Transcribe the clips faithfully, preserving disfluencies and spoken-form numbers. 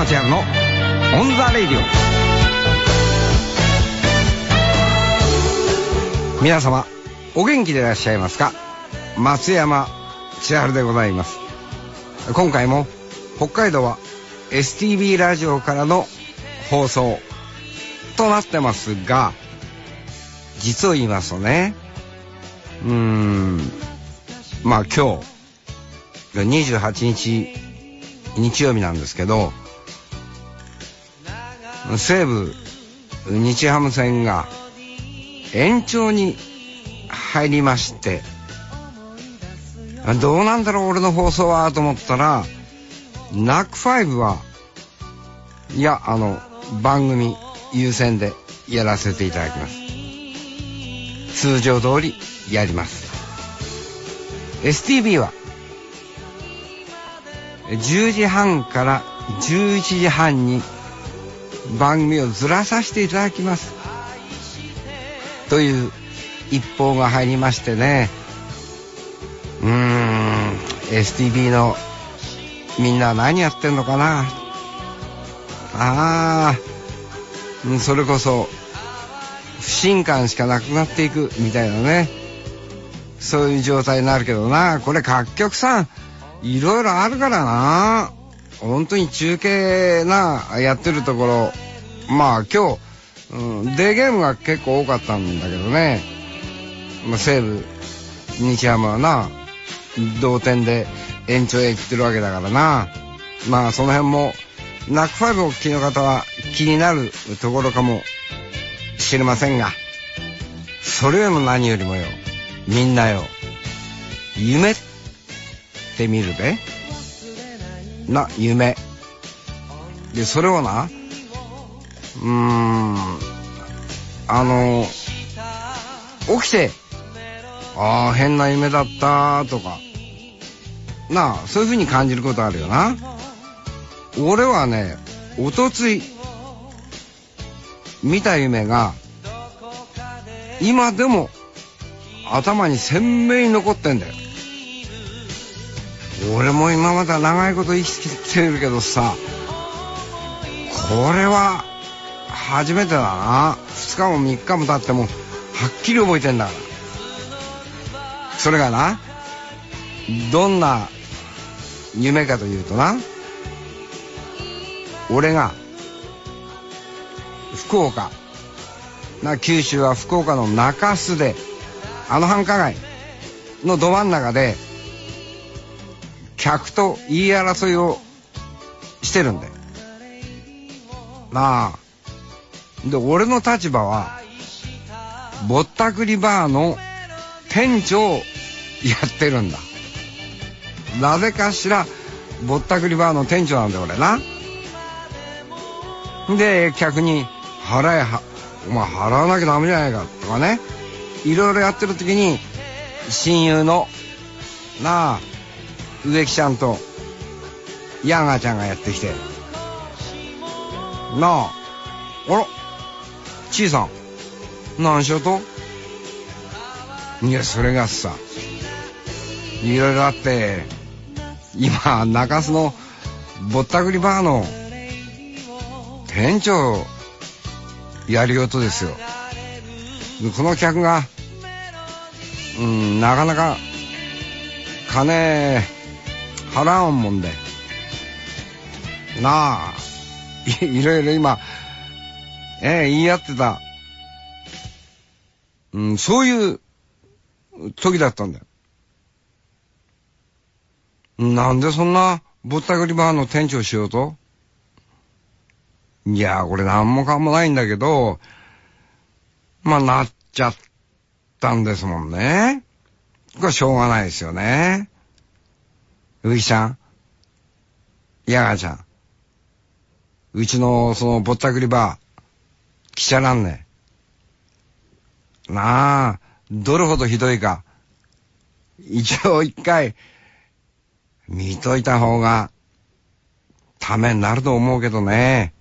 山千春のオンザレイディオ。皆様お元気でいらっしゃいますか。松山千春でございます。今回も北海道は エスティービー ラジオからの放送となってますが、実を言いますとね、うーんまあ今日にじゅうはちにち日曜日なんですけど、西武日ハム戦が延長に入りまして、どうなんだろう俺の放送はと思ったら、ナックファイブはいやあの番組優先でやらせていただきます。通常通りやります。 エスティービー はじゅうじはんからじゅういちじはんに番組をずらさせていただきますという一報が入りましてね、うーん エスティービー のみんな何やってんのかな。ああ、それこそ不信感しかなくなっていくみたいなね、そういう状態になるけどな。これ各局さんいろいろあるからな。本当に中継なやってるところ、まあ今日、うん、デーゲームが結構多かったんだけどね、まあ、西武日ハムはな同点で延長へ行ってるわけだからな。まあその辺もナックファイブをお聞きの方は気になるところかもしれませんが、それよりも何よりもよ、みんなよ夢ってみるべな。夢でそれをな、うーんあの起きてああ変な夢だったとかなあ、そういう風に感じることあるよな。俺はね、おとつい見た夢が今でも頭に鮮明に残ってんだよ。俺も今まで長いこと生きてるけどさ、これは初めてだな。ふつかもみっかも経ってもはっきり覚えてんだから。それがな、どんな夢かというとな、俺が福岡な、九州は福岡の中洲で、あの繁華街のど真ん中で客と言い争いをしてるんだよなあ。で俺の立場はぼったくりバーの店長をやってるんだ。なぜかしらぼったくりバーの店長なんだよ俺な。で客に払えはお前払わなきゃダメじゃないかとかね、いろいろやってる時に親友のなあ植木ちゃんとヤンガーちゃんがやってきて、なあ、あらちいさん何しようと。いやそれがさ、いろいろあって今中洲のぼったくりバーの店長やりようとですよ。この客がうんなかなか金払わんもんでなあ、 い, いろいろ今ええ言い合ってた、うん、そういう時だったんだよ。なんでそんなぼったくりバーの店長しようと。いやこれなんもかもないんだけど、まあなっちゃったんですもんね。これはしょうがないですよね。うきちゃん、やがちゃん、うちのそのぼったくりバー来ちゃらんね。なあ、どれほどひどいか一応一回見といた方がためになると思うけどね。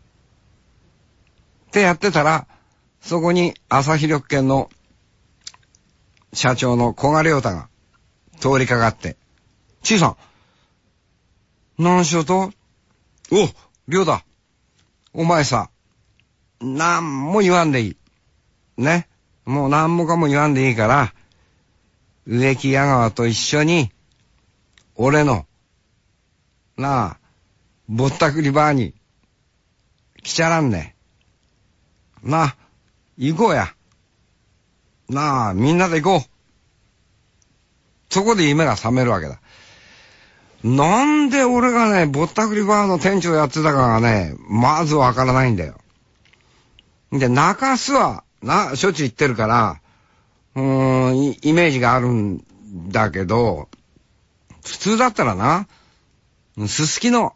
ってやってたら、そこに朝日緑券の社長の古賀亮太が通りかかって、ちいさん何しようと。お、 りょうだ、お前さ、なんも言わんでいい。ね。もうなんもかも言わんでいいから、植木屋川と一緒に、俺の、なあ、ぼったくりバーに、来ちゃらんね。なあ、行こうや。なあ、みんなで行こう。そこで夢が覚めるわけだ。なんで俺がね、ぼったくりバーの店長やってたかがね、まずわからないんだよ。で、中洲は、な、しょっちゅう行ってるから、うーん、イメージがあるんだけど、普通だったらな、すすきの、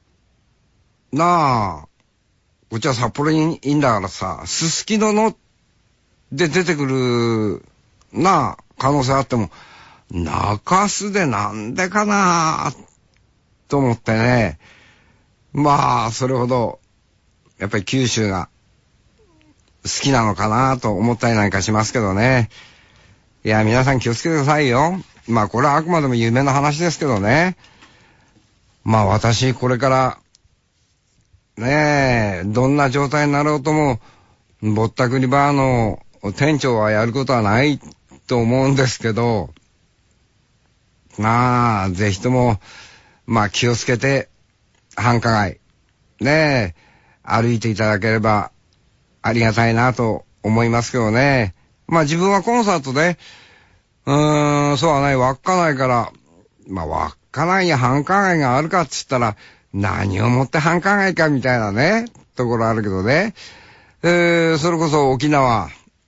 なあ、こっちは札幌にいいんだからさ、すすきのの、で出てくる、なあ、可能性あっても、中洲でなんでかなと思ってね。まあ、それほど、やっぱり九州が好きなのかなと思ったりなんかしますけどね。いや、皆さん気をつけてくださいよ。まあ、これはあくまでも夢の話ですけどね。まあ、私、これから、ねえ、どんな状態になろうとも、ぼったくりバーの店長はやることはないと思うんですけど、まあ、ぜひとも、まあ気をつけて、繁華街、ねえ、歩いていただければありがたいなと思いますけどね。まあ自分はコンサートで、うーん、そうはない、稚内から、まあ稚内に繁華街があるかっつったら、何をもって繁華街かみたいなね、ところあるけどね。えー、それこそ沖縄、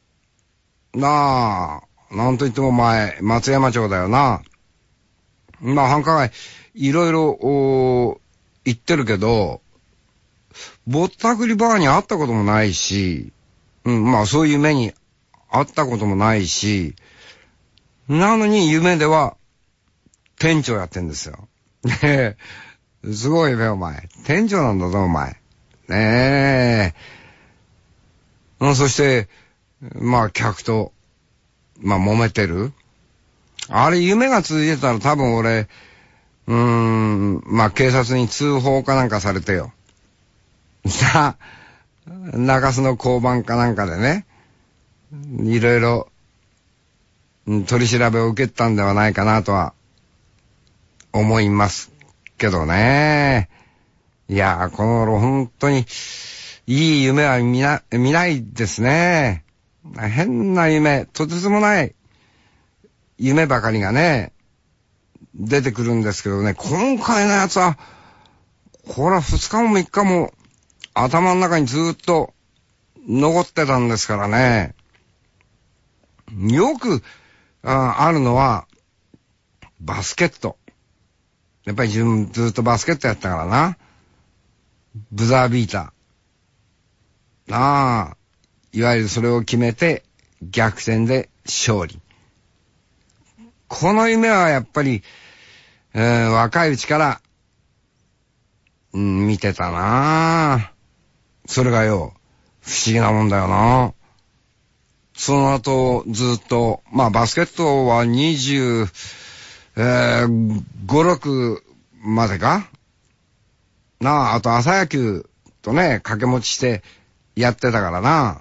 なあ、なんといっても前、松山町だよな。まあ繁華街、いろいろ、行ってるけど、ぼったくりバーに会ったこともないし、うん、まあそういう目に会ったこともないし、なのに夢では店長やってんですよ。ねえ、すごいね、お前。店長なんだぞ、お前。ねえ。うん、そして、まあ客と、まあ揉めてる。あれ夢が続いてたら多分俺、うーん、まあ警察に通報かなんかされてよ。さあ、中洲の交番かなんかでね、いろいろ、取り調べを受けたんではないかなとは、思いますけどね。いやー、この頃本当に、いい夢は見な、見ないですね。変な夢、とてつもない夢ばかりがね、出てくるんですけどね、今回のやつは、これは二日も三日も頭の中にずーっと残ってたんですからね。よく あ, あるのはバスケット。やっぱり自分ずーっとバスケットやったからな。ブザービーター。なあ、いわゆるそれを決めて逆転で勝利。この夢はやっぱり、えー、若いうちから、うん、見てたな。それがよ、不思議なもんだよな。その後、ずっと、まあ、バスケットはにじゅう、えー、ご、ろくまでかなあ、あと朝野球とね、掛け持ちしてやってたからな。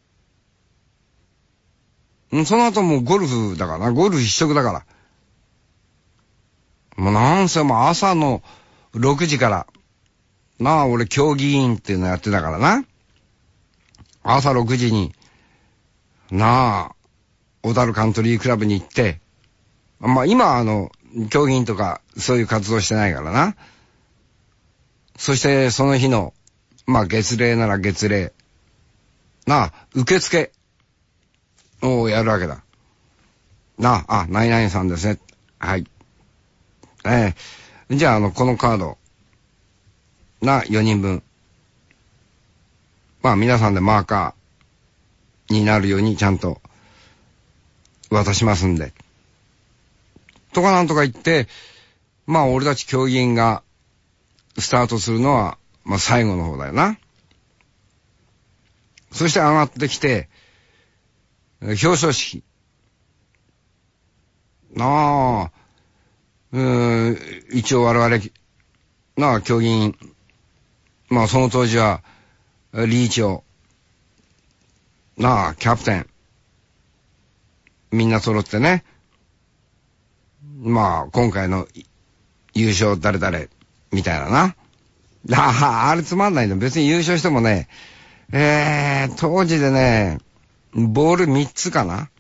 ん、その後もうゴルフだからな、ゴルフ一色だから。もうなんせもう朝のろくじから、なあ、俺競技委員っていうのやってたからな。朝ろくじに、なあ、小樽カントリークラブに行って、まあ今あの、競技員とかそういう活動してないからな。そしてその日の、まあ月例なら月例、なあ、受付をやるわけだ。なあ、あ、何々さんですね。はい。ええ、じゃああの、このカード、な、よにんぶん。まあ皆さんでマーカーになるようにちゃんと渡しますんで。とかなんとか言って、まあ俺たち競技員がスタートするのは、まあ最後の方だよな。そして上がってきて、表彰式。なあ、うーん、一応我々、なあ、競技員、 まあその当時は、リーチョ、なあ、キャプテン、みんな揃ってね、まあ今回の優勝誰々、みたいなな。ああ、あれつまんないの。別に優勝してもね、えー、当時でね、ボールみっつかな。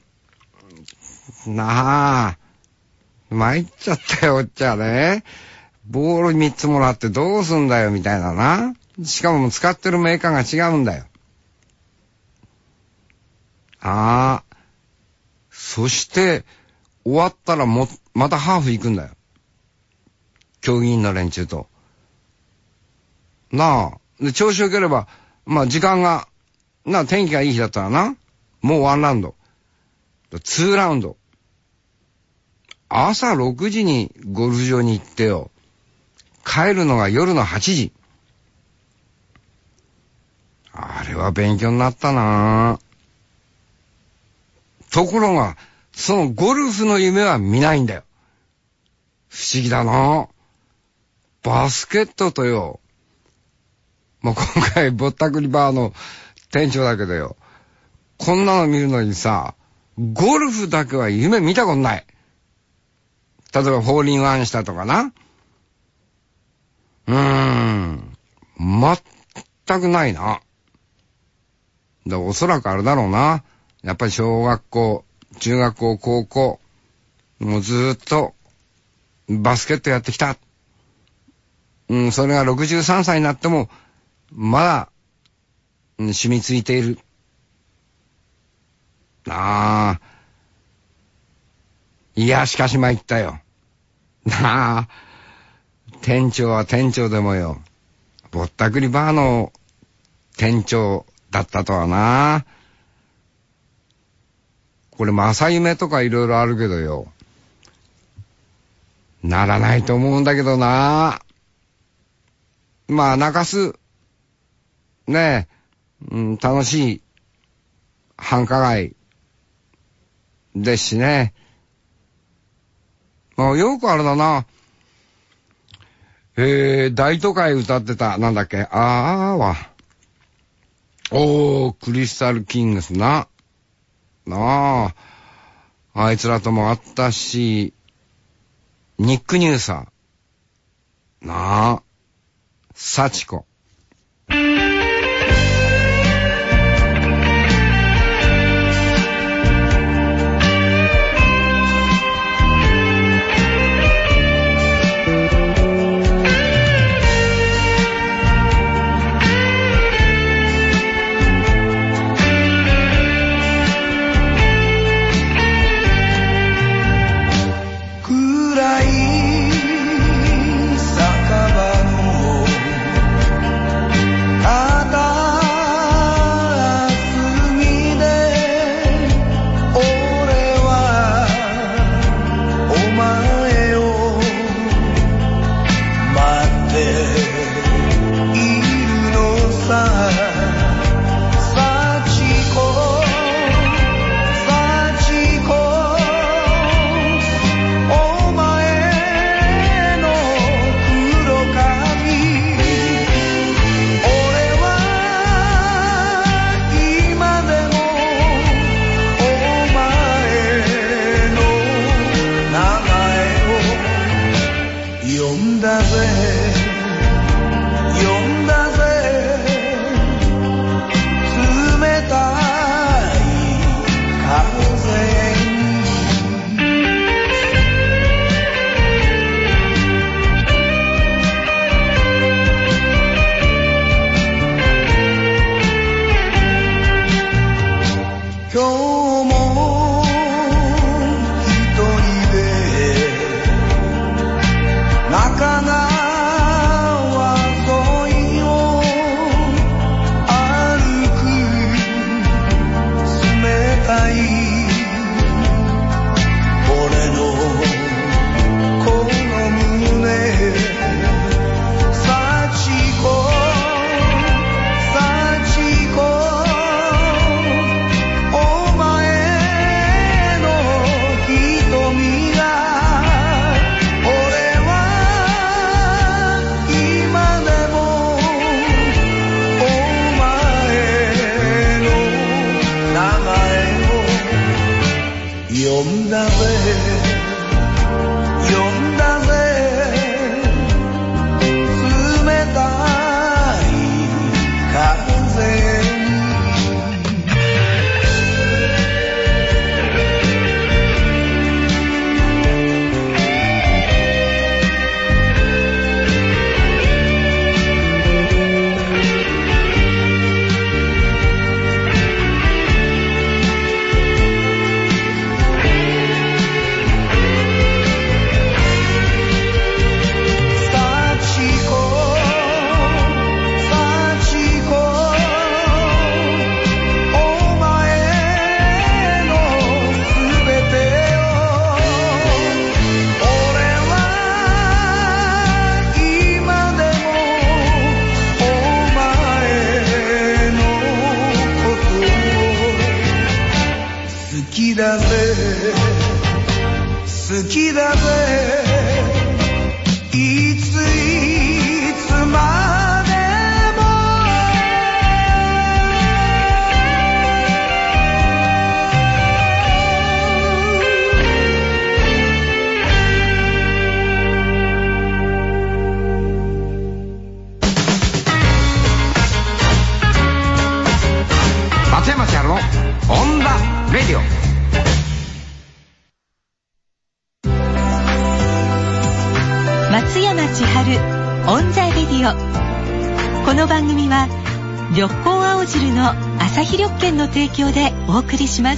なあ、参っちゃったよ、おっちゃね。ボールみっつもらってどうすんだよ、みたいなな。しかも使ってるメーカーが違うんだよ。ああ、そして、終わったらも、またハーフ行くんだよ。競技員の連中と。なあ、で、調子良ければ、まあ時間が、なあ、天気がいい日だったらな、もうワンラウンド。ツーラウンド。朝ろくじにゴルフ場に行ってよ。帰るのが夜のはちじ。あれは勉強になったな。ところが、そのゴルフの夢は見ないんだよ。不思議だな。バスケットとよ。まあ、今回ぼったくりバーの店長だけどよ。こんなの見るのにさ、ゴルフだけは夢見たことない。例えばフォーリンワンしたとかな。うーん。全くないな。だおそらくあれだろうな。やっぱり小学校、中学校、高校、もうずーっとバスケットやってきた。うん、それがろくじゅうさんさいになっても、まだ、うん、染みついている。ああ。いや、しかし参ったよ。なあ。店長は店長でもよ。ぼったくりバーの店長だったとはな。これ正夢とかいろいろあるけどよ。ならないと思うんだけどな。まあ、中洲、ねえ、うん、楽しい繁華街ですしね。まあ、よくあれだな。えー、大都会歌ってた、なんだっけ、あーわ。おー、クリスタルキングスな。なあ。あいつらともあったし、ニックニューサー。なあ。サチコ。 暗い酒場のんだぜ呼んだぜ冷たい風好きだぜいついつまでも松山千春のオンダレディオ。 松山千春オンザレディオ。この番組は緑光青汁の朝日緑券の提供でお送りします。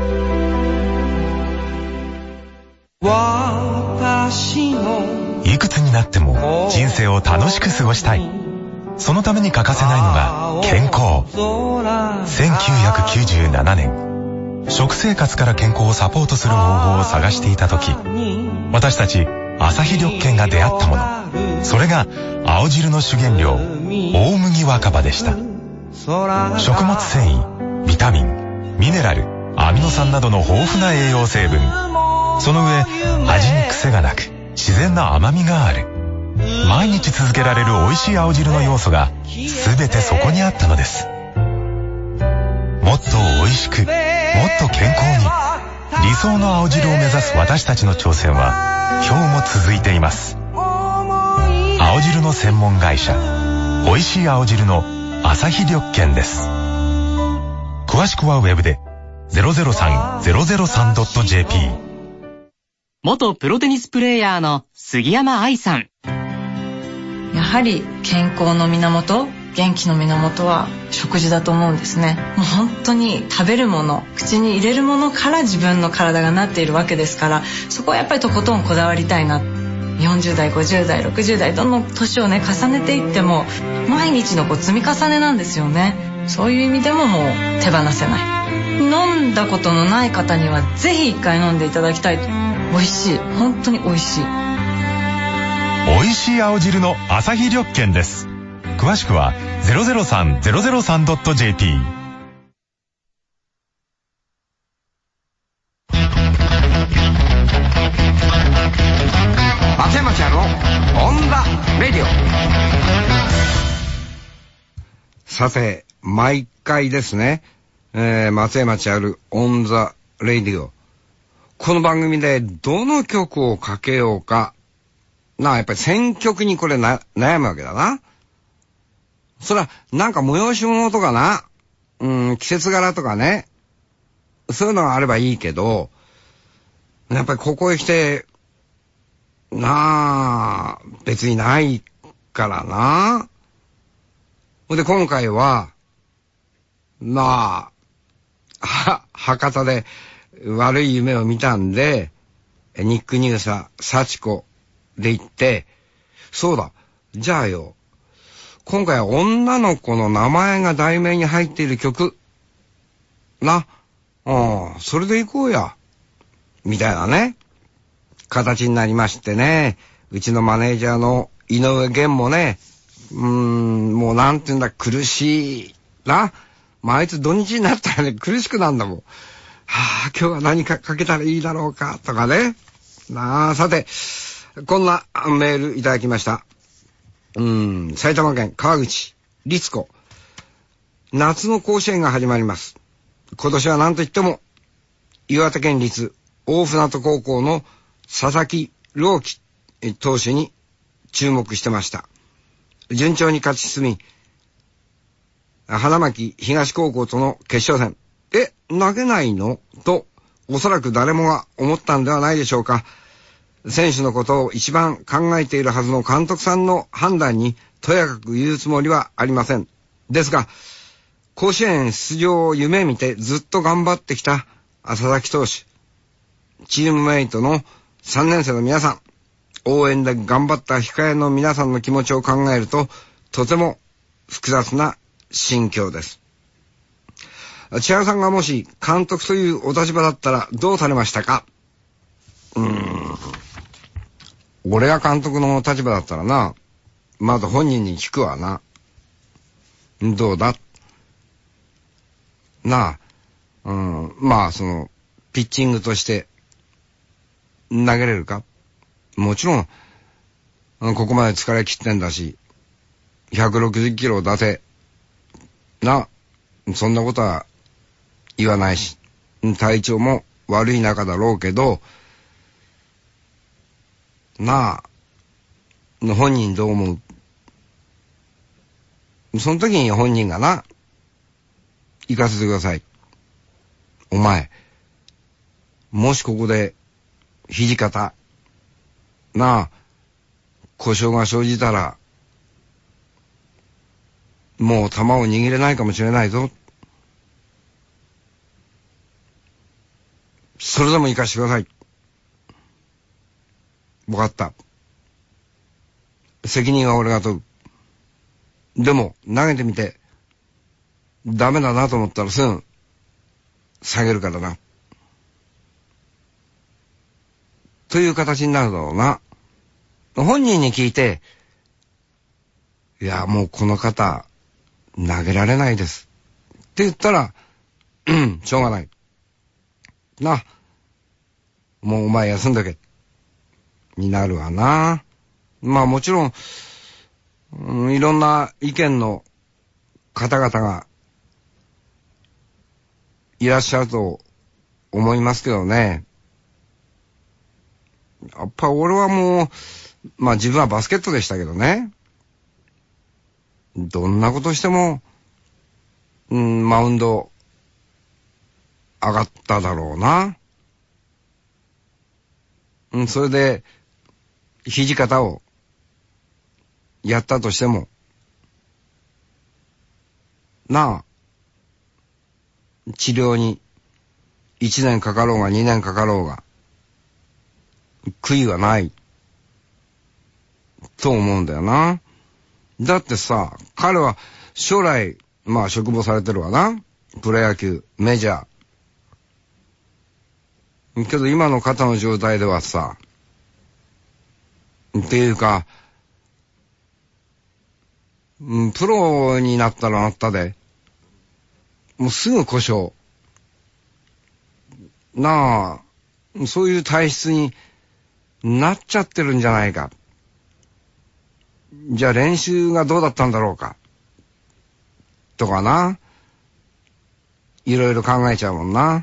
いくつになっても人生を楽しく過ごしたい。そのために欠かせないのが健康。せんきゅうひゃくきゅうじゅうななねん、食生活から健康をサポートする方法を探していた時、私たち朝日緑券が出会ったもの、それが青汁の主原料大麦若葉でした。食物繊維、ビタミン、ミネラル、アミノ酸などの豊富な栄養成分、その上味に癖がなく自然な甘みがある。毎日続けられる美味しい青汁の要素が全てそこにあったのです。もっと美味しく、もっと健康に、理想の青汁を目指す私たちの挑戦は今日も続いています。青汁の専門会社、美味しい青汁の朝日緑券です。詳しくはウェブで ゼロゼロさん ゼロゼロさん ドット ジェーピー。 元プロテニスプレーヤーの杉山愛さん。 やはり健康の源、元気の源は食事だと思うんですね。もう本当に食べるもの、口に入れるものから自分の体がなっているわけですから、そこはやっぱりとことんこだわりたいな。よんじゅう代、ごじゅう代、ろくじゅう代、どんどん年をね重ねていっても毎日のこう積み重ねなんですよね。そういう意味でももう手放せない。飲んだことのない方にはぜひ一回飲んでいただきたい。美味しい、本当に美味しい。 美味しい青汁の朝日緑券です。詳しくは ゼロゼロさん ゼロゼロさん ドット ジェーピー。 松山千春のオンダレディオ。さて毎回ですね、えー、松山千春オンザレディオ、この番組でどの曲をかけようかな、やっぱり選曲にこれな悩むわけだな。そらなんか催し物とかな、うん、季節柄とかね、そういうのがあればいいけど、やっぱりここへ来てなあ別にないからな。で今回はまあは博多で悪い夢を見たんで、ニック・ニグサ、サチコで行って、そうだ、じゃあよ、今回は女の子の名前が題名に入っている曲な、うん、それで行こうやみたいなね形になりましてね。うちのマネージャーの井上源もね、うーん、もうなんていうんだ、苦しいな。まあ、あいつ土日になったらね苦しくなるんだもん。はあ、今日は何かかけたらいいだろうかとかね。なあ、さてこんなメールいただきました。うーん、埼玉県川口律子。夏の甲子園が始まります。今年は何と言っても岩手県立大船渡高校の佐々木朗希投手に注目してました。順調に勝ち進み、花巻東高校との決勝戦、え、投げないのと、おそらく誰もが思ったんではないでしょうか。選手のことを一番考えているはずの監督さんの判断にとやかく言うつもりはありません。ですが、甲子園出場を夢見てずっと頑張ってきた佐々木投手、チームメイトのさんねん生の皆さん、応援で頑張った控えの皆さんの気持ちを考えると、とても複雑な心境です。千原さんがもし監督というお立場だったらどうされましたか？うーん。俺が監督の立場だったらな、まず本人に聞くわな。どうだ？なあ、うん、まあその、ピッチングとして投げれるか？もちろん、ここまで疲れ切ってんだし、ひゃくろくじゅっキロ出せ。な、そんなことは言わないし、体調も悪い中だろうけど、なあ、本人どう思う？その時に本人がな、行かせてください。お前、もしここで、土方、なあ、故障が生じたら、もう球を握れないかもしれないぞ。それでも行かしてください。わかった。責任は俺が取る。でも、投げてみて、ダメだなと思ったらすぐ、下げるからな。という形になるだろうな。本人に聞いて、いや、もうこの方、投げられないです。って言ったら、うん、しょうがない。な、もうお前休んどけ。になるわな。まあもちろん、うん、いろんな意見の方々がいらっしゃると思いますけどね。やっぱ俺はもう、まあ自分はバスケットでしたけどね。どんなことしても、うん、マウンド上がっただろうな。うん、それで、土方をやったとしても、なあ、治療にいちねんかかろうがにねんかかろうが、悔いはない、と思うんだよな。だってさ、彼は将来、まあ嘱望されてるわな。プロ野球、メジャー。けど今の肩の状態ではさ、っていうか、うん、プロになったらなったで、もうすぐ故障。なあ、そういう体質になっちゃってるんじゃないか。じゃあ練習がどうだったんだろうか。とかな。いろいろ考えちゃうもんな。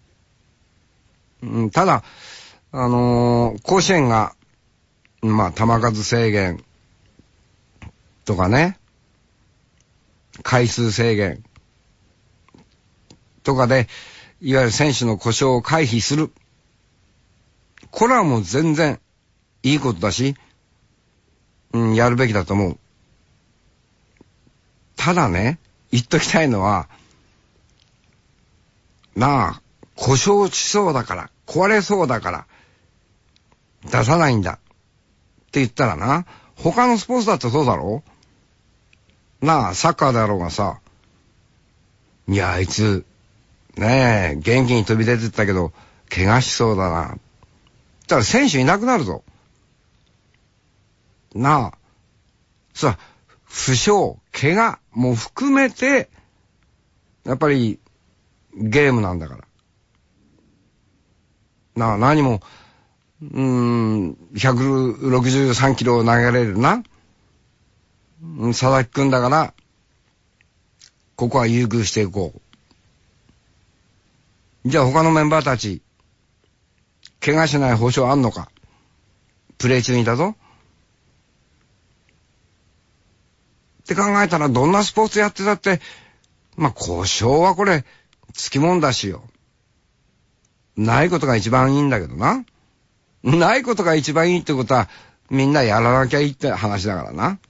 うん、ただ、あのー、甲子園が、まあ、球数制限とかね、回数制限とかで、いわゆる選手の故障を回避する。これはもう全然いいことだし、うん、やるべきだと思う。ただね、言っときたいのは、なあ、故障しそうだから、壊れそうだから、出さないんだ。って言ったらな、他のスポーツだってそうだろう？なあ、サッカーだろうがさ、いや、あいつ、ねえ、元気に飛び出てったけど、怪我しそうだな。だから選手いなくなるぞ。なあ、さ、負傷、怪我も含めて、やっぱり、ゲームなんだから。なあ、何も、うーん、ひゃくろくじゅうさんキロを投げられるな。佐々木くんだから、ここは優遇していこう。じゃあ他のメンバーたち、 怪我しない保証あんのか。プレー中にだぞ。って考えたらどんなスポーツやってたって、まあ故障はこれ、つきもんだしよ。ないことが一番いいんだけどな。ないことが一番いいってことは、みんなやらなきゃいいって話だからな。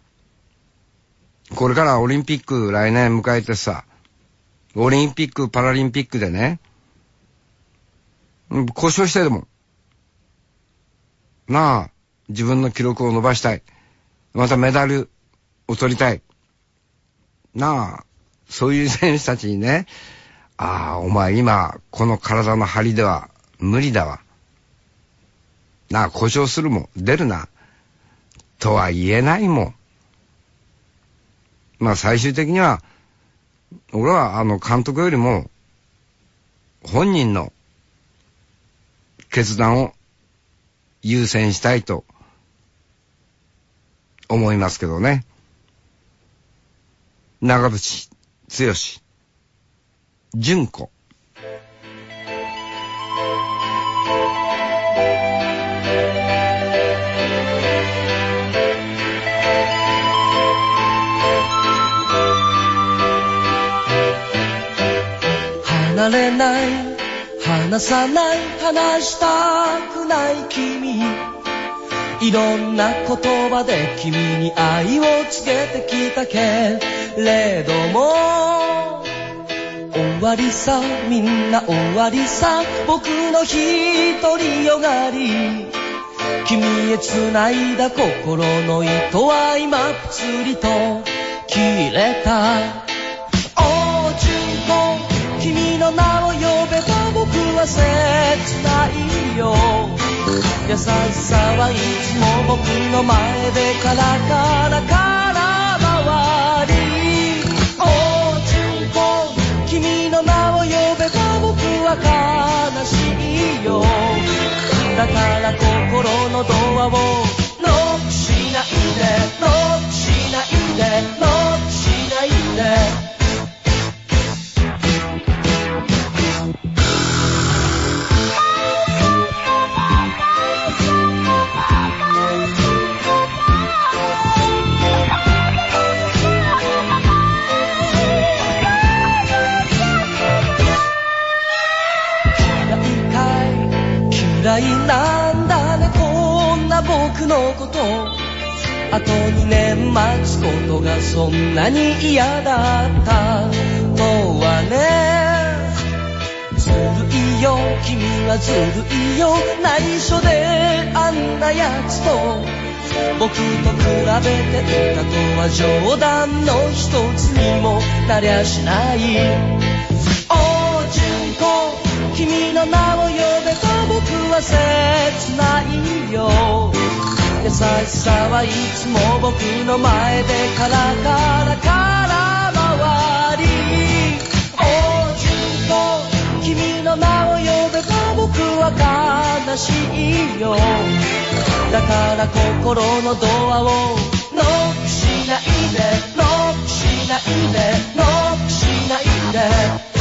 これからオリンピック来年迎えてさ、オリンピック、パラリンピックでね、故障してでも、なあ、自分の記録を伸ばしたい。またメダルを取りたい。なあ、そういう選手たちにね、ああ、お前今、この体の張りでは無理だわ。なあ、故障するもん、出るな。とは言えないもん。まあ最終的には、俺はあの監督よりも、本人の決断を優先したいと思いますけどね。長渕剛、純子。 離れない、離さない、話したくない君、いろんな言葉で君に愛を告げてきたけれども、終わりさ、みんな終わりさ、僕の独りよがり、君へ繋いだ心の糸は今ぷつりと切れた。お純子、君の名を呼べば僕は切ないよ。優しさはいつも僕の前でカラカラから回り、お純子、君の名を呼べば僕は悲しいよ。だから心のドアをノックしないで、ノックしないで、ノックしないで。嫌いなんだね、こんな僕のこと。あとにねん待つことがそんなに嫌だったとはね。ずるいよ、君はずるいよ、内緒であんなやつと僕と比べて歌とは冗談の一つにもなりゃしない。お純子、君の名を呼べば僕は切ないよ。優しさはいつも僕の前でカラカラから回り、お純子、君の名を呼べば僕は悲しいよ。だから心のドアをノックしないで、ノックしないで、ノックしないで。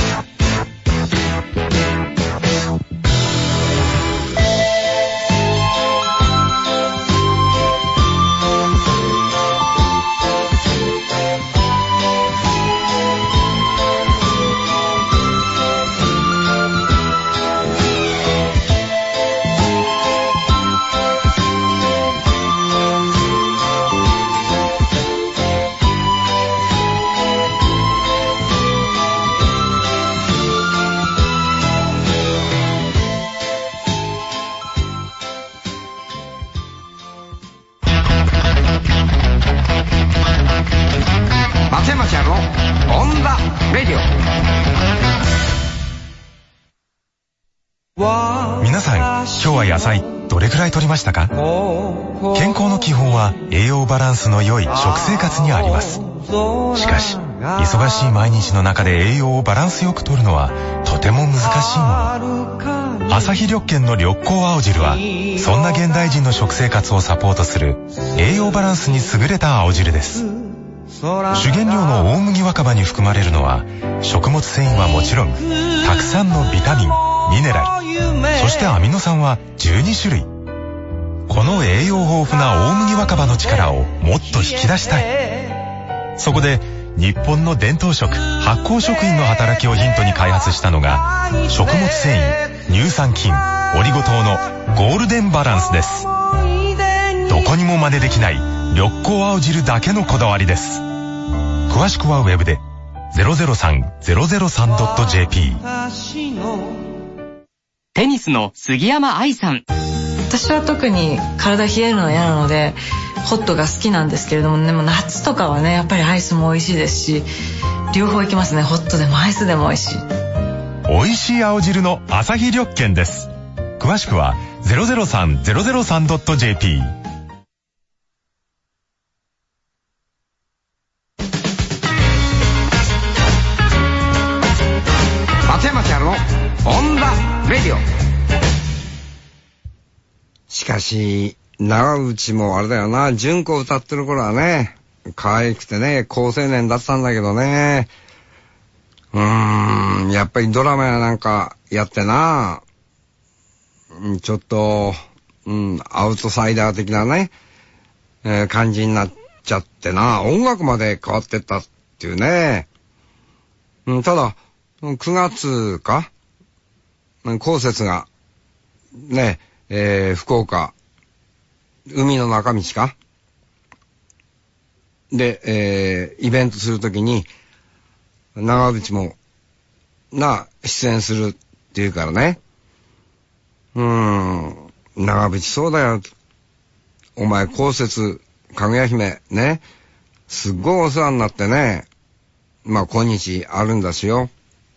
皆さん、今日は野菜どれくらい摂りましたか？健康の基本は栄養バランスの良い食生活にあります。しかし、忙しい毎日の中で栄養をバランスよく摂るのはとても難しいもの。朝日緑健の緑光青汁は、そんな現代人の食生活をサポートする栄養バランスに優れた青汁です。主原料の大麦若葉に含まれるのは、食物繊維はもちろん、たくさんのビタミン、 ミネラル、そしてアミノ酸はじゅうにしゅるい。この栄養豊富な大麦若葉の力をもっと引き出したい。そこで日本の伝統食発酵食品の働きをヒントに開発したのが食物繊維、乳酸菌、オリゴ糖のゴールデンバランスです。どこにも真似できない緑光青汁だけのこだわりです。詳しくはウェブで ゼロゼロさん ゼロゼロさん ドット ジェーピー。 テニスの杉山愛さん。 私は特に体冷えるの嫌なのでホットが好きなんですけれども、でも夏とかはねやっぱりアイスも美味しいですし、両方いきますね。ホットでもアイスでも美味しい。 美味しい青汁のアサヒ緑券です。詳しくは ゼロゼロさん ゼロゼロさん ドット ジェーピー。 松山千春のオンザレディオ。しかし長渕もあれだよな、純子歌ってる頃はね可愛くてね好青年だったんだけどね、うーんやっぱりドラマやなんかやってな、ちょっと、うん、アウトサイダー的なね、えー、感じになっちゃってな、音楽まで変わってったっていうね、うん、ただくがつか降雪がね、えー、福岡海の中道かで、えー、イベントするときに長渕もな出演するっていうからね、うーん長渕そうだよ、お前降雪かぐや姫ねすっごいお世話になってね、まあ今日あるんだしよ。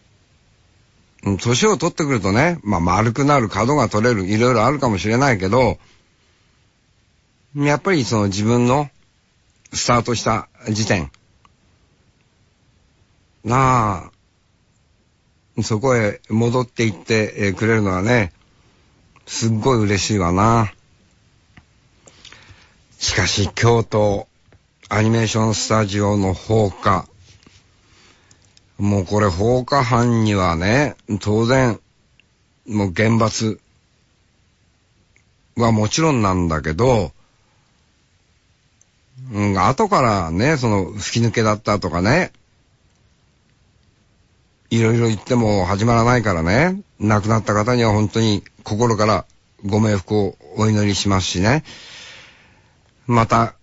年を取ってくるとね、まあ丸くなる、角が取れる、いろいろあるかもしれないけど、やっぱりその自分のスタートした時点なあ、そこへ戻っていってくれるのはねすっごい嬉しいわな。しかし京都アニメーションスタジオの放火、もうこれ放火犯にはね当然もう厳罰はもちろんなんだけど、うん、後からねその吹き抜けだったとかねいろいろ言っても始まらないからね、亡くなった方には本当に心からご冥福をお祈りしますしね、また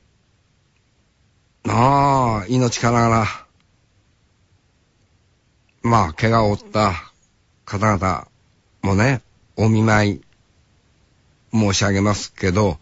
ああ命からがらまあ怪我を負った方々もねお見舞い申し上げますけど、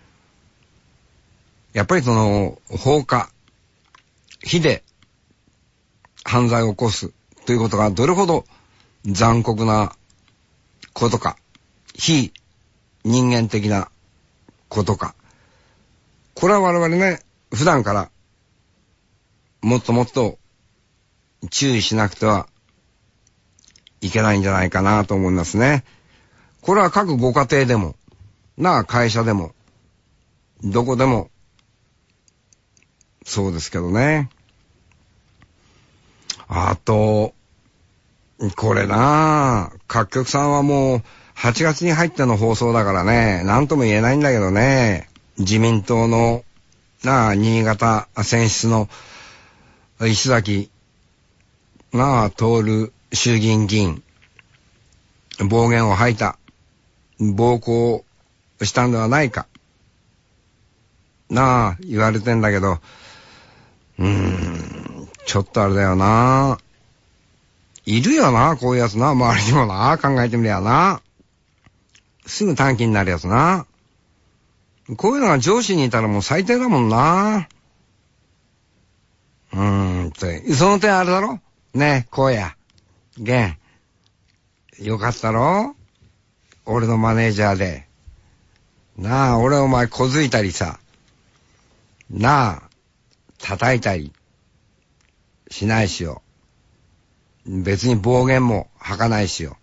やっぱりその放火火で犯罪を起こすということがどれほど残酷なことか、非人間的なことか、これは我々ね普段からもっともっと注意しなくてはいけないんじゃないかなと思いますね。これは各ご家庭でもなあ会社でもどこでもそうですけどね。あとこれなあ各局さんはもうはちがつに入っての放送だからね何とも言えないんだけどね、自民党のなあ新潟選出の石崎なあ徹衆議院議員暴言を吐いた、暴行したんではないかなあ言われてんだけど、うーんちょっとあれだよな、いるよなこういうやつな、周りにもな、考えてみりゃな、すぐ短気になるやつな、こういうのが上司にいたらもう最低だもんな。うーんってその点あれだろねえこうやゲンよかったろ、俺のマネージャーでなあ、俺お前小づいたりさなあ叩いたりしないしよ、別に暴言も吐かないしよ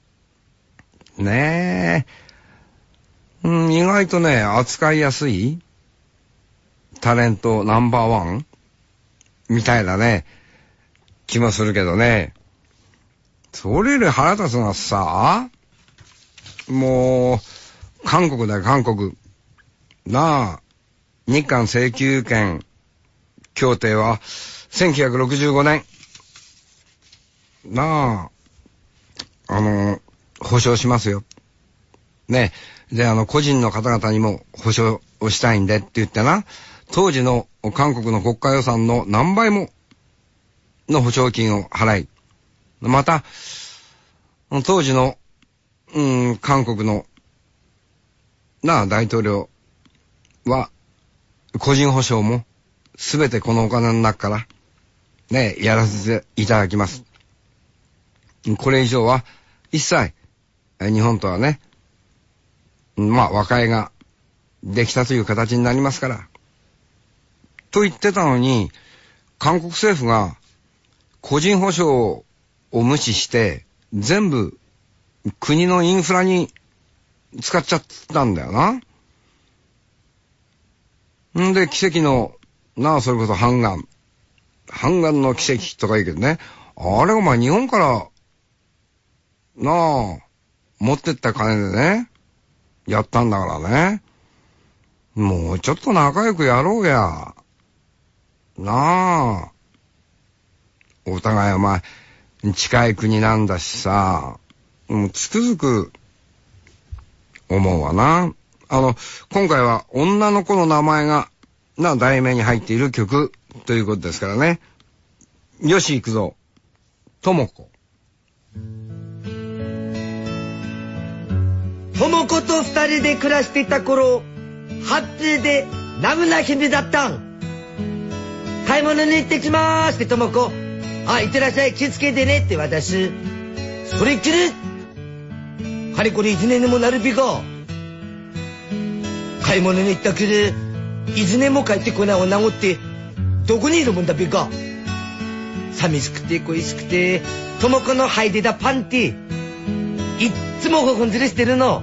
ねえ、うん、意外とね扱いやすいタレントナンバーワンみたいなね気もするけどね。 それより腹立つのはさ、もう、韓国だよ、韓国。なあ、日韓請求権協定は、せんきゅうひゃくろくじゅうごねん。なあ、あの、保証しますよ。ね。で、あの、個人の方々にも保証をしたいんでって言ってな、当時の韓国の国家予算の何倍もの保証金を払い、また、当時の、うん、韓国の、なあ、大統領は、個人保証も、すべてこのお金の中から、ね、やらせていただきます。これ以上は、一切、日本とはね、まあ、和解ができたという形になりますから。と言ってたのに、韓国政府が、個人保証を無視して、全部、国のインフラに使っちゃったんだよな。んで、奇跡の、なあ、それこそハンガン。ハンガンの奇跡とか言うけどね。あれお前日本から、なあ、持ってった金でね、やったんだからね。もうちょっと仲良くやろうや。なあ。お互いお前、近い国なんだしさ、もうつくづく思うわな。あの、今回は女の子の名前が、な、題名に入っている曲ということですからね。よし行くぞ。ともこ。 ともこと二人で暮らしていた頃、ハッピーでラブな日々だったん。買い物に行ってきまーすってともこ。あ、いってらっしゃい、気をつけてねって私。それっきりかれこれいずねにもなるびが。買い物に行ったけど、いずねも帰ってこない女子ってどこにいるもんだべか。寂しくて恋しくて、ともこの履いてたパンティいっつもほほんずりしてるの。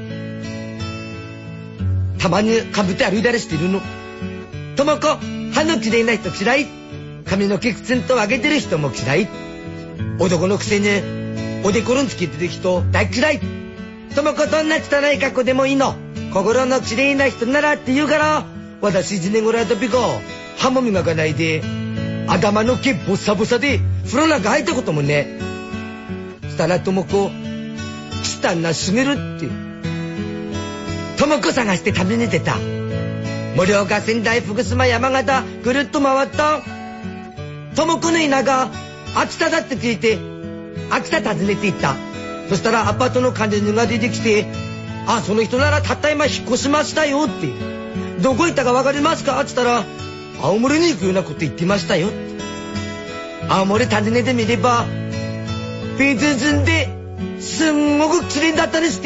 たまにかぶって歩いたりしてるの。ともこ、歯のきれいな人嫌い。髪の毛くつんと上げてる人も嫌い。男のくせにおでころんつけてる人大嫌い。ともこ、どんな汚い格好でもいいの。心のきれいな人ならって言うから、私いちねんぐらいだびが歯も磨かないで頭の毛ボサボサで風呂なんか入ったこともね。したらともこ、汚なすぎるってともこ探して旅に出た。盛岡、仙台、福島、山形ぐるっと回った。ともこの田舎秋田だって聞いて秋田訪ねて行った。そしたらアパートの管理人が出てきて、あ、その人ならたった今引っ越しましたよって。どこ行ったかわかりますかって言ったら、青森に行くようなこと言ってましたよって。青森訪ねてみれば美術ですんごく綺麗だったりして、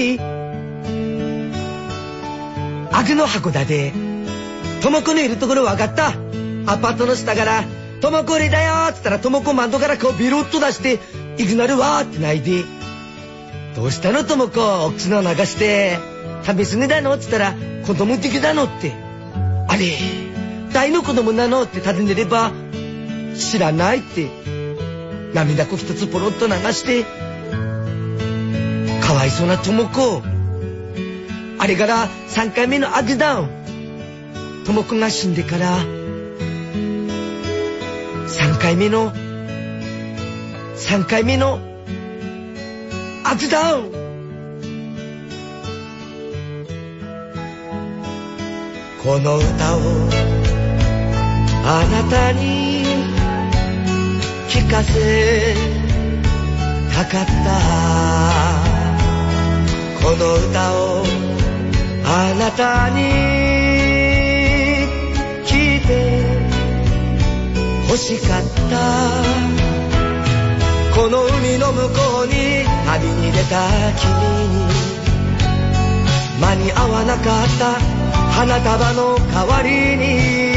秋の函館ともこのいるところ分かった。アパートの下からともこ俺だよって言ったら、ともこ窓から顔ビロッと出していきなりわーって泣いて、どうしたのともこ、お口の流して食べ過ぎだのって言ったら、子供的だのって。あれ大の子供なのって尋ねれば、知らないって涙こ一つポロッと流して、かわいそうなともこ。あれからさんかいめのアクダウン、ともこが死んでからさんかいめのさんかいめのアクダウン。この歌をあなたに聞かせたかった。この歌をあなたに聞いて欲しかった。この海の向こうに旅に出た君に間に合わなかった花束の代わりに、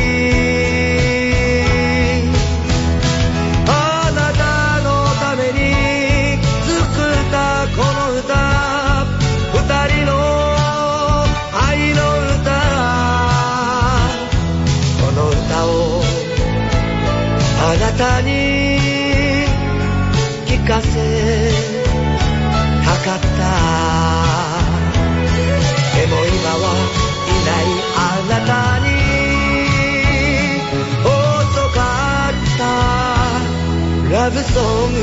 あなたのために作ったこの歌、二人の愛の歌。この歌をあなたに聞聞かせたかった。でも今はいないあなたに遅かったラブソング。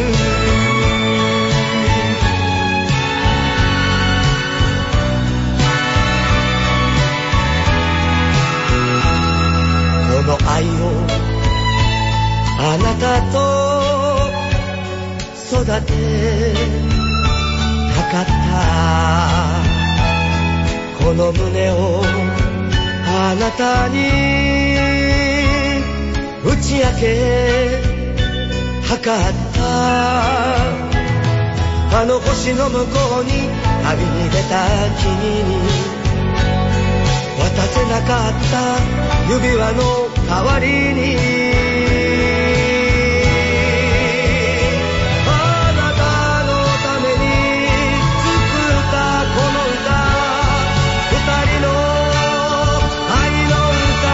この愛をあなたと育てたかった。この胸をあなたに打ち明けたかった。あの星の向こうに旅に出た君に渡せなかった指輪の代わりに、あなたのために作ったこの歌、二人の愛の歌。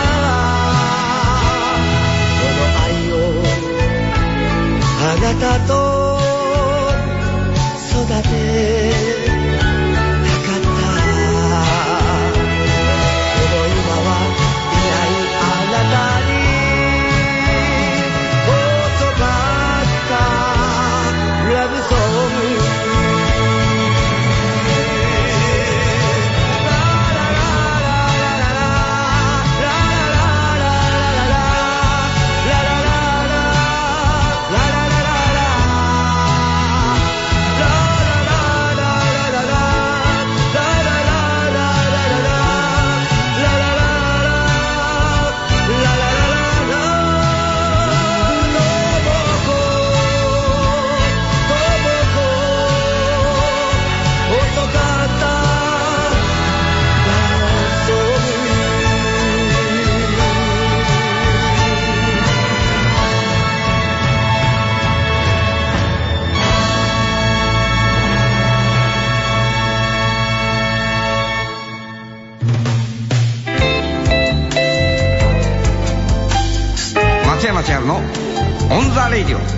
この愛をあなたと育て松山千春のオンザレイディオ。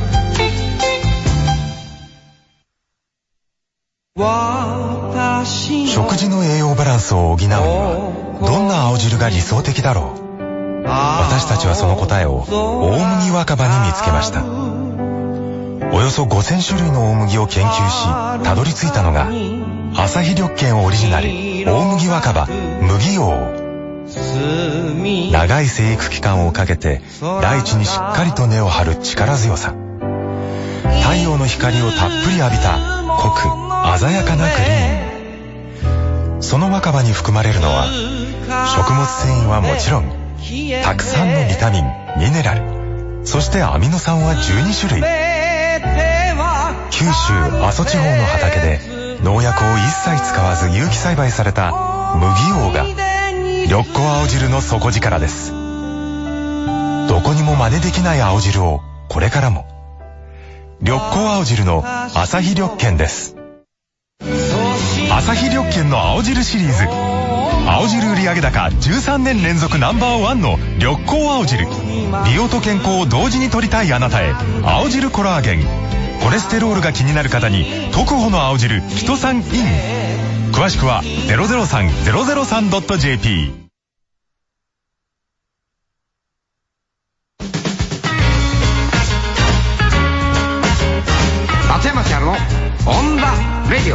食事の栄養バランスを補うにはどんな青汁が理想的だろう。私たちはその答えを大麦若葉に見つけました。およそごせん種類の大麦を研究したどり着いたのが朝日緑健オリジナル大麦若葉麦王。長い生育期間をかけて大地にしっかりと根を張る力強さ、太陽の光をたっぷり浴びた濃く鮮やかなグリーン。その若葉に含まれるのは食物繊維はもちろんたくさんのビタミン、ミネラル、そしてアミノ酸はじゅうに種類。九州阿蘇地方の畑で農薬を一切使わず有機栽培された麦王が緑子青汁の底力です。どこにも真似できない青汁をこれからも。緑子青汁の朝日緑健です。朝日緑健の青汁シリーズ、青汁売上高じゅうさんねん連続ナンバーワンの緑子青汁。美容と健康を同時に取りたいあなたへ、青汁コラーゲン。コレステロールが気になる方に特保の青汁キトサンイン。詳しくは ゼロゼロさん ゼロゼロさん ドット ジェーピー。 松山千春のオンザレディオ。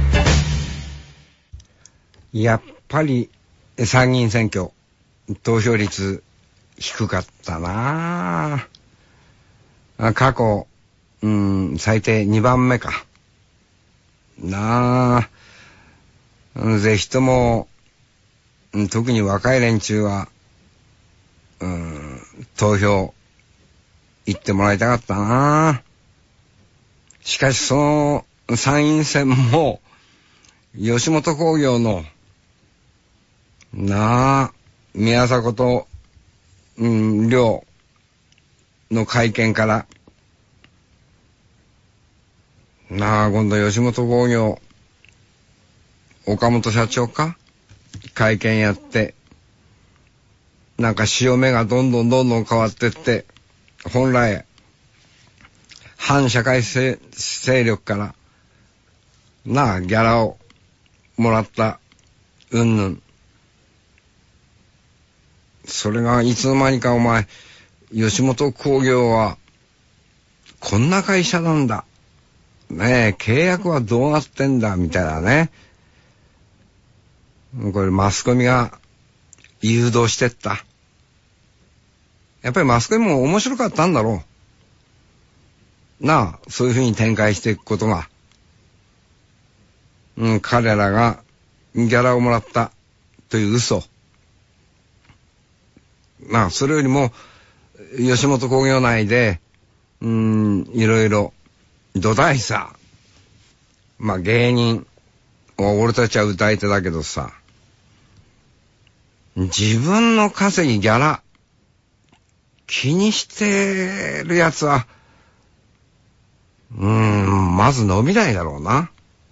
やっぱり参議院選挙投票率低かったなあ。過去、うん、最低にばんめかなあ。ぜひとも、特に若い連中は、うん、投票行ってもらいたかったな。しかしその参院選も吉本興業のなあ宮迫と、うん、亮の会見からなあ今度吉本興業岡本社長か会見やって、なんか潮目がどんどんどんどん変わってって、本来反社会勢力からなあギャラをもらったうんぬん、それがいつの間にかお前吉本興業はこんな会社なんだねえ、契約はどうなってんだみたいなね、これマスコミが誘導してった。やっぱりマスコミも面白かったんだろうなあ、そういうふうに展開していくことが、うん、彼らがギャラをもらったという嘘、まあそれよりも吉本興業内でうーんいろいろ土台さ、まあ芸人俺たちは歌い手だけどさ、自分の稼ぎギャラ気にしてるやつはうーんまず伸びないだろうな。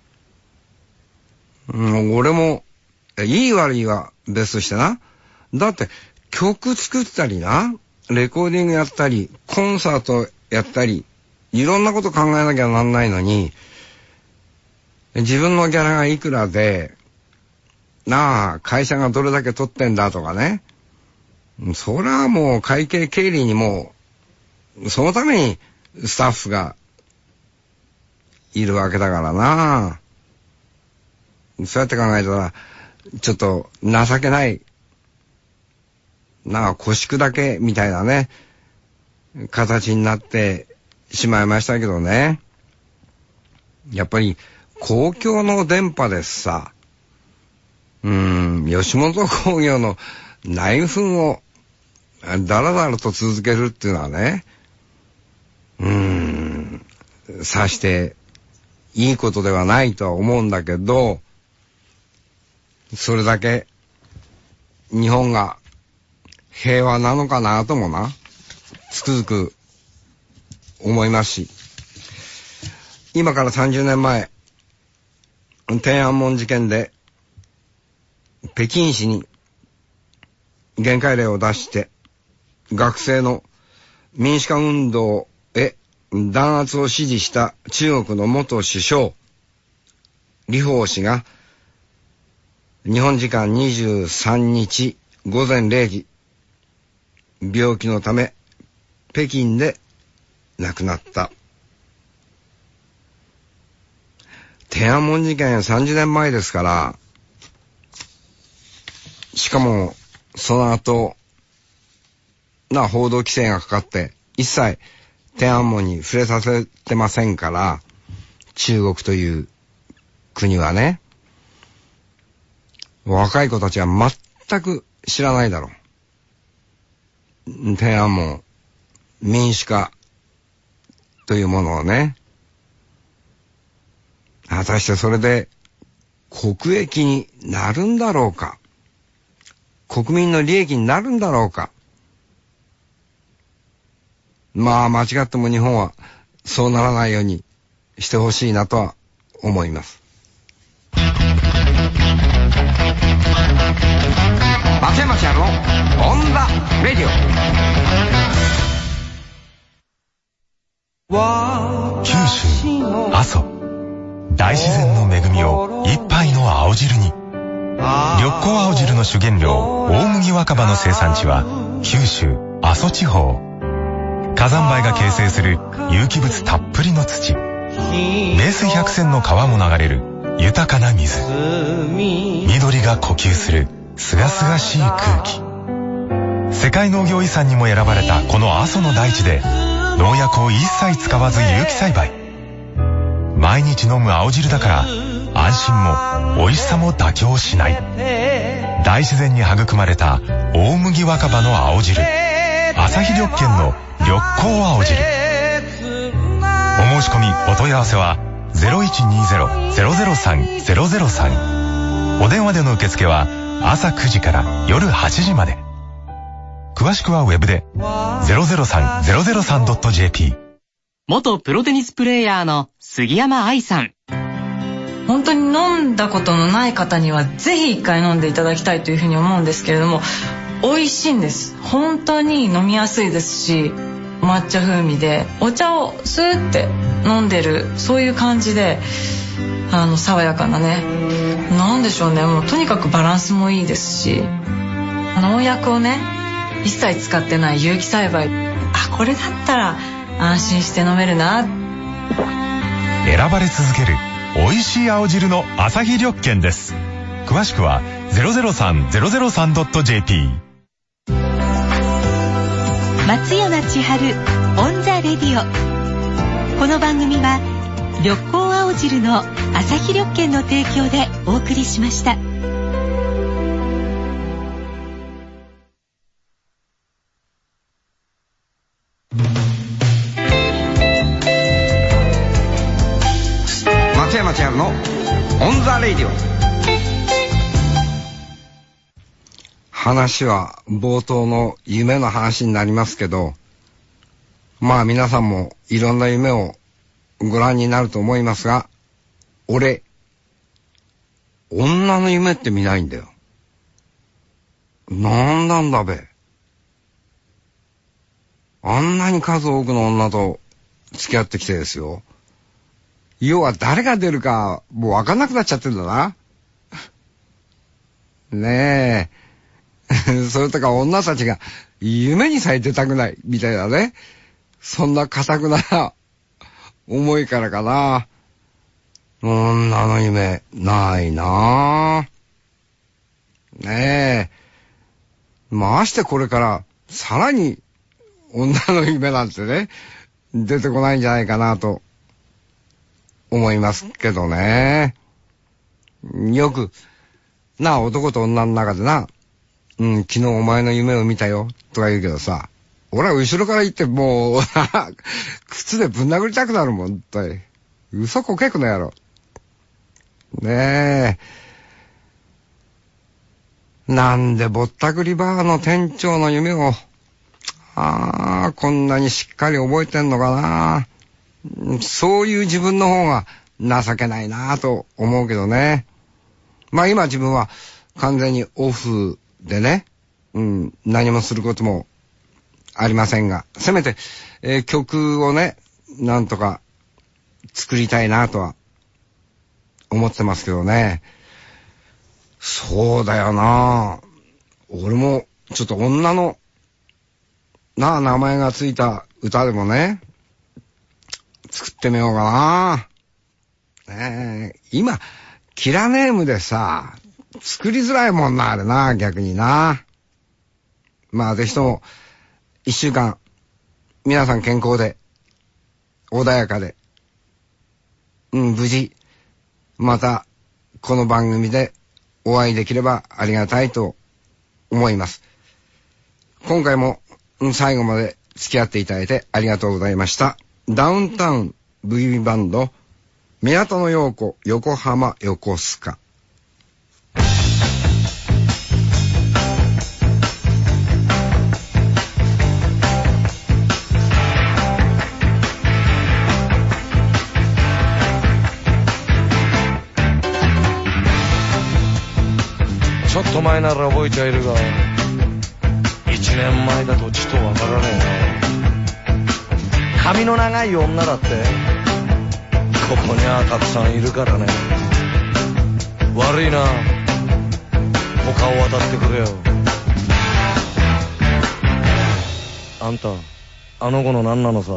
うん、俺もいい悪いは別としてな、だって曲作ったりな、レコーディングやったりコンサートやったりいろんなこと考えなきゃなんないのに、自分のギャラがいくらでなあ会社がどれだけ取ってんだとかね、それはもう会計経理にもそのためにスタッフがいるわけだからな。そうやって考えたらちょっと情けないなあ、腰砕けみたいなね形になってしまいましたけどね。やっぱり公共の電波ですさ、うーん吉本興業の内紛をだらだらと続けるっていうのはね、うーんさしていいことではないとは思うんだけど、それだけ日本が平和なのかなともなつくづく思いますし、今からさんじゅうねんまえ天安門事件で北京市に限界令を出して学生の民主化運動へ弾圧を支持した中国の元首相李鵬氏が日本時間にじゅうさんにちごぜんれいじ病気のため北京で亡くなった。天安門事件さんじゅうねんまえですから、しかもその後な報道規制がかかって一切天安門に触れさせてませんから、中国という国はね、若い子たちは全く知らないだろう。天安門民主化というものをね、果たしてそれで国益になるんだろうか、国民の利益になるんだろうか。まあ間違っても日本はそうならないようにしてほしいなとは思います。松山千春のオンザレディオ。九州阿蘇、大自然の恵みを一杯の青汁に。緑光青汁の主原料大麦若葉の生産地は九州阿蘇地方。火山灰が形成する有機物たっぷりの土、名水百選の川も流れる豊かな水、緑が呼吸するすがすがしい空気。世界農業遺産にも選ばれたこの阿蘇の大地で農薬を一切使わず有機栽培。毎日飲む青汁だから安心も美味しさも妥協しない。大自然に育まれた大麦若葉の青汁、朝日緑見の緑光青汁。お申し込みお問い合わせは ゼロいちにゼロ ゼロゼロさん ゼロゼロさん。お電話での受付は朝くじから夜はちじまで。詳しくはウェブで ゼロゼロさん ゼロゼロさん ドット ジェーピー。 元プロテニスプレーヤーの杉山愛さん。 本当に飲んだことのない方にはぜひ一回飲んでいただきたいというふうに思うんですけれども、美味しいんです。本当に飲みやすいですし、 抹茶風味でお茶をスーって飲んでる、そういう感じで、あの爽やかなね、なんでしょうね、もうとにかくバランスもいいですし、農薬をね一切使ってない有機栽培、あ、これだったら安心して飲めるな。 選ばれ続ける美味しい青汁のアサヒ緑券です。詳しくは ゼロゼロさん ゼロゼロさん ドット ジェーピー。 松山千春オンザレディオ。この番組は緑光青汁のアサヒ緑券の提供でお送りしました。 松山千春のオンザレディオ。話は冒頭の夢の話になりますけど、まあ皆さんもいろんな夢をご覧になると思いますが、俺女の夢って見ないんだよ。なんなんだべ。あんなに数多くの女と付き合ってきてですよ。要は誰が出るかもう分かんなくなっちゃってるんだな。ねえ。それとか女たちが夢にさえ出たくないみたいなね。そんな堅くな思いからかな。女の夢ないなぁ。ねえ。ましてこれからさらに女の夢なんてね、出てこないんじゃないかなと思いますけどね。よく、なあ男と女の中でな、うん、昨日お前の夢を見たよとか言うけどさ、俺は後ろから言ってもう靴でぶん殴りたくなるもんって。嘘こけくのやろ。ねえ。なんでぼったくりバーの店長の夢を、ああ、こんなにしっかり覚えてんのかな。そういう自分の方が情けないなと思うけどね。まあ今自分は完全にオフでね、うん、何もすることもありませんが、せめて、えー、曲をね、なんとか作りたいなとは思ってますけどね。そうだよな。俺もちょっと女のなあ名前がついた歌でもね、作ってみようかな。ねえ、今キラネームでさ、作りづらいもんな、あれな、逆にな。まあぜひとも一週間皆さん健康で穏やかで、うん、無事またこの番組でお会いできればありがたいと思います。今回も、うん、最後まで付き合っていただいてありがとうございました。ダウンタウンブギバンド、港の陽子、横浜横須賀。 ちょっと前なら覚えちゃいるが、一年前だとちとわからねえな。髪の長い女だってここにはたくさんいるからね。悪いな、他を渡ってくれよ。あんたあの子の何なのさ。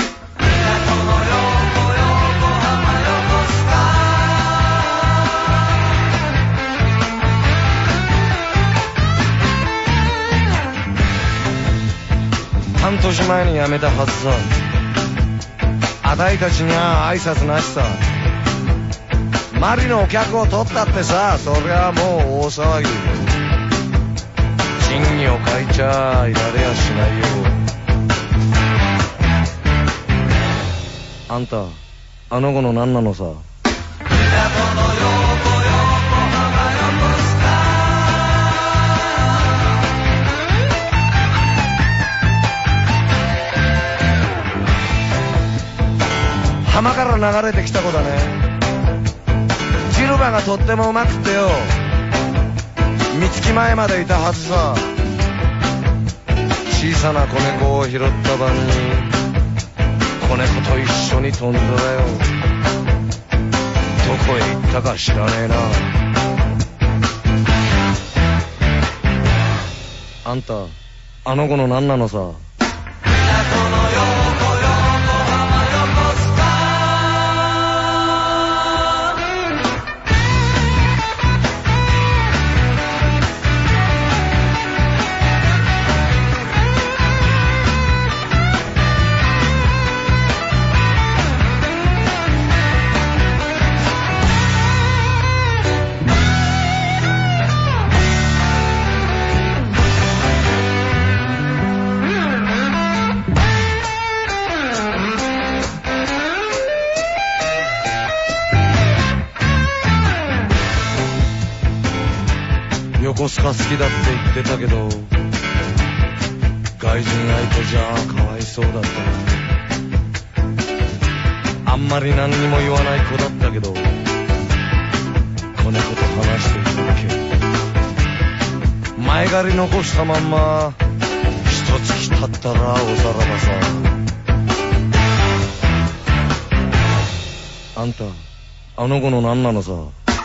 半年前に辞めたはずさ。あたいたちには挨拶なしさ。マリのお客を取ったってさ、そりゃもう大騒ぎ。審議を書いちゃいられやしないよ。あんたあの子の何なのさ。浜から流れてきた子だね。ジルバがとってもうまくってよ、三月前までいたはずさ。 小さな子猫を拾った晩に子猫と一緒に飛んだよ。どこへ行ったか知らねえな。あんたあの子の何なのさ。横須賀好きだって言ってたけど外人相手じゃかわいそうだったな。あんまり何にも言わない子だったけど子猫と話していただけ前借り残したまんま一月経ったらおさらばさ。あんたあの子の何なのさ。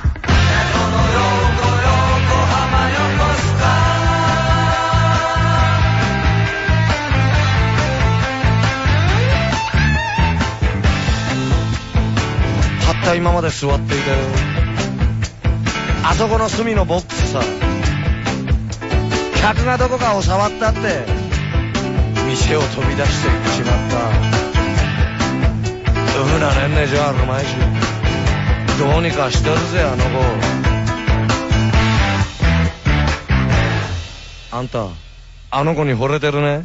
今まで座っていたよ。あそこの隅のボックスさ。客がどこかを触ったって店を飛び出していっちまった。そういうふうな年齢じゃあるまいしどうにかしてるぜあの子。あんたあの子に惚れてるね。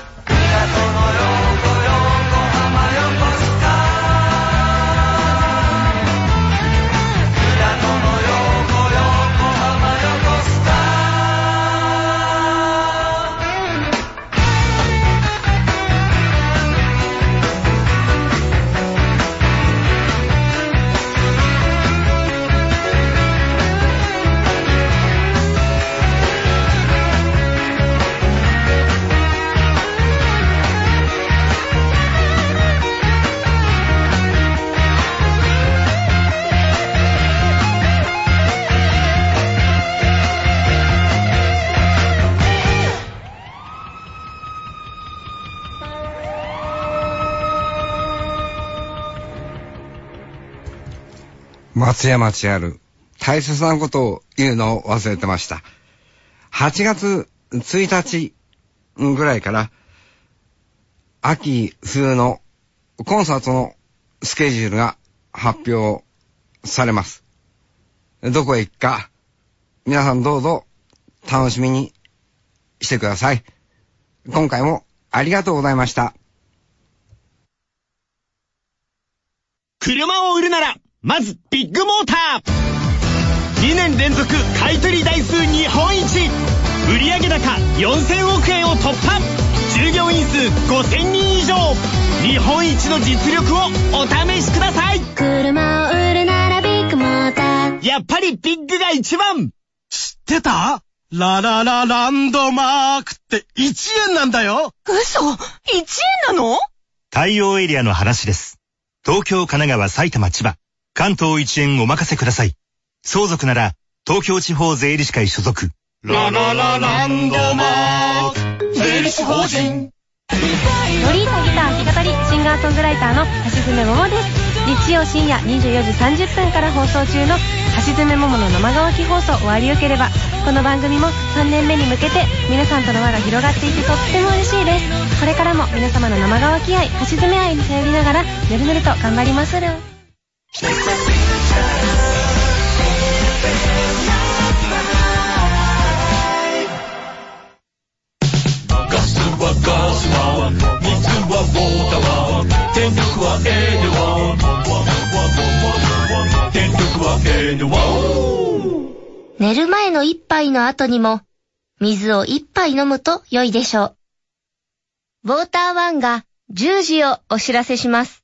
松山千春、大切なことを言うのを忘れてました。はちがつついたちぐらいから秋冬のコンサートのスケジュールが発表されます。どこへ行くか皆さんどうぞ楽しみにしてください。今回もありがとうございました。 車を売るならまずビッグモーター。にねん連続買取台数日本一、売上高よんせんおくえんを突破、従業員数ごせんにん以上、日本一の実力をお試しください。 車を売るならビッグモーター、 やっぱりビッグが一番。知ってた？ラララランドマークっていちえんなんだよ。 嘘？いちえんなの？ 対応エリアの話です。東京、神奈川、埼玉、千葉、関東いちえんお任せください。相続なら東京地方税理士会所属ラララランドマーク税理士法人。 ロリータギター弾き語りシンガーソングライターの橋爪桃です。日曜深夜にじゅうよじさんじゅっぷんから放送中の橋爪桃の生乾き放送終わりよければ、この番組もさんねんめに向けて皆さんとの輪が広がっていてとっても嬉しいです。これからも皆様の生乾き愛、橋爪愛に頼りながらぬるぬると頑張りまする。 ガスはガスは水はウォーターは電力はエネワ電力はエネワ。 寝る前の一杯の後にも水を一杯飲むと良いでしょう。ウォーターワンがじゅうじをお知らせします。